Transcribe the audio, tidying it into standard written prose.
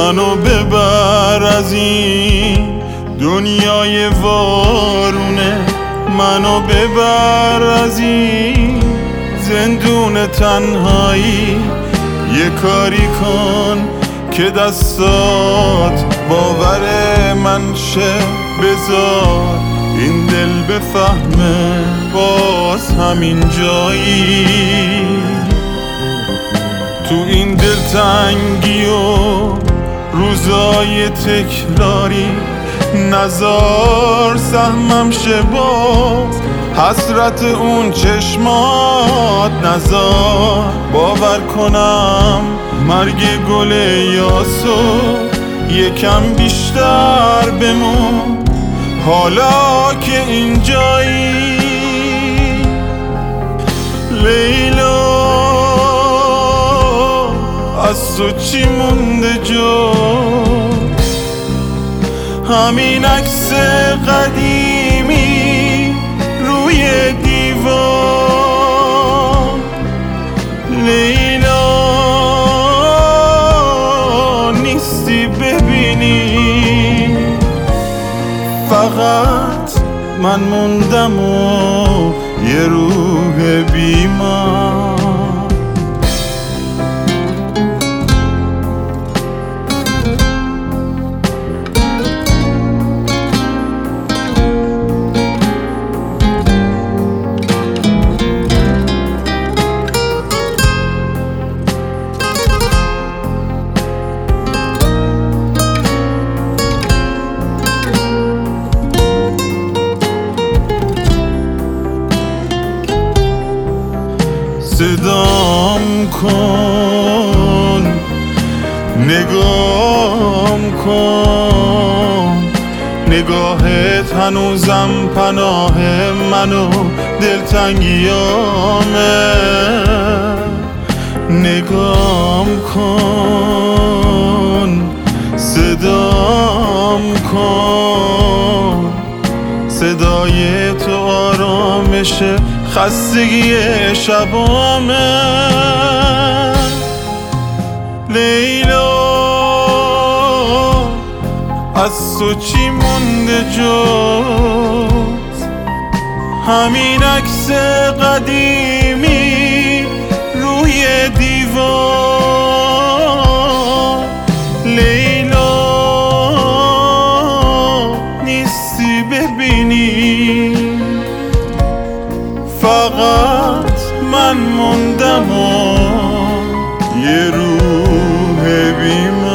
منو ببر از این دنیای وارونه، منو ببر از این زندون تنهایی. یه کاری کن که دستات باور من شه، بذار این دل بفهمه باز همین جایی. تو این دلتنگی و روزای تکراری نزار سهمم شه باز حسرت اون چشمات، نزار باور کنم مرگ گل یاسو یکم بیشتر بمون حالا که اینجایی. لیلا از تو چی مونده جا؟ همین عکس قدیمی روی دیوار. لیلا نیستی ببینی، فقط من موندم و یه روح بیمار. صدام کن، نگام کن، نگاهت هنوزم پناه من و دلتنگیامه. نگام کن، صدام کن، صدای تو آرامش خستگی شبامه. لیلا از تو چی مونده جز همین عکس قدیمی روی دیوار. لیلا نیستی ببینی، فقط من موندم و یه روح بیمار.